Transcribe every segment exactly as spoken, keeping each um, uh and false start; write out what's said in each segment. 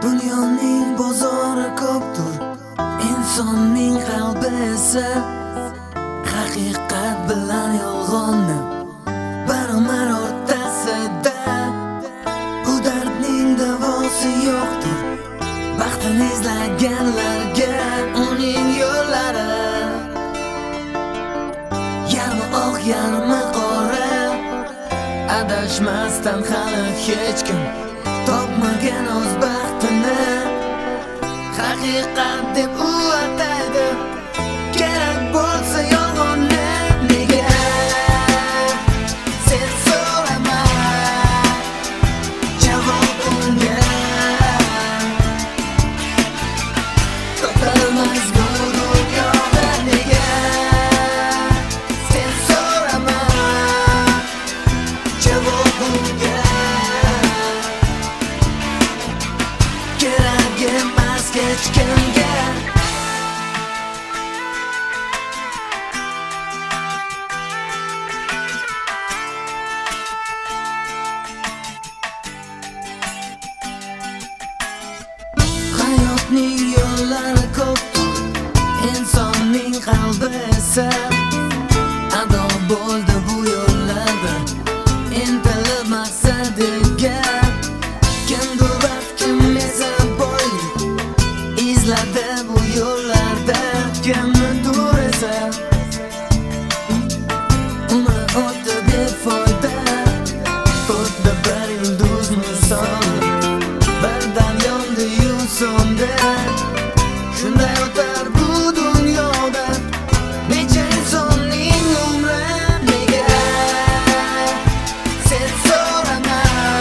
Dunyoning bozori ko'pdir, insonning qalbi esa haqiqat bilan yolg'onni barobar o'rtasida. Bu dardning davosi yo'qdir, baxtini izlaganlarga uning yo'llari yarmi oq yarmi qora. Adashmasdan hali hech kim topmagan o'z baxtini haqiqat deb u ataydi. Kerak bo'lsa yolg'onni nega sen so'rama javob unga. Topolmas bu dunyoda nega sen so'rama javob unga. Kerak emas hech kimga. Hayotning yo'llari ko'pdir, insonning qalbi esa ado bo'ldi bu yo'llarda intilib maqsadiga. Kimdir baxt, kim esa boylik izladi bu yo'llarda. Kimdir esa umri o'tdi befoyda, xuddi bir yulduz misoli birdan yondi-yu so'ndi. Shunday o'tar bu dunyoda necha insonning umri. Nega sen so'rama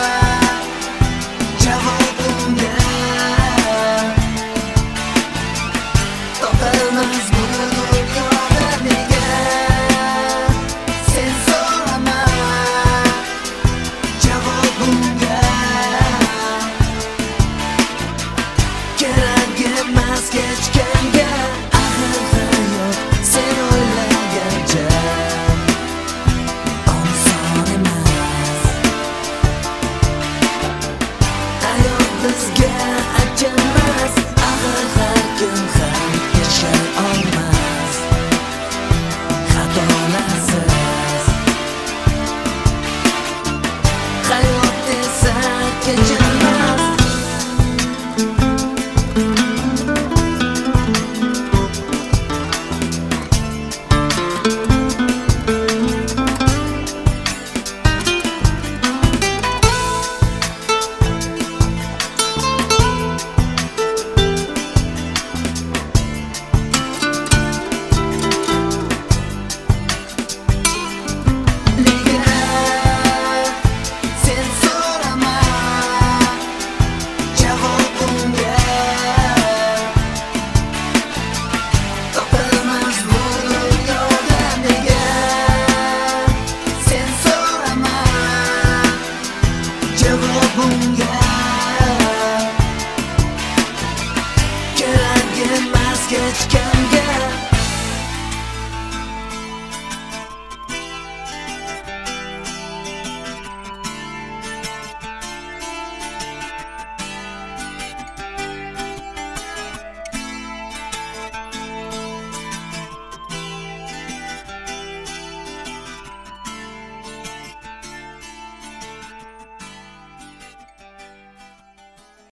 javob unga. Topolmas bu dunyoda nega sen so'rama javob unga. Kerak emas hech kimga. Axir hayot sen o'ylagancha oson emas. Hayot bizga achinmas. Axir har kim ham yashay olmas xatolarsiz. Hayot esa kechirmas. Javob unga.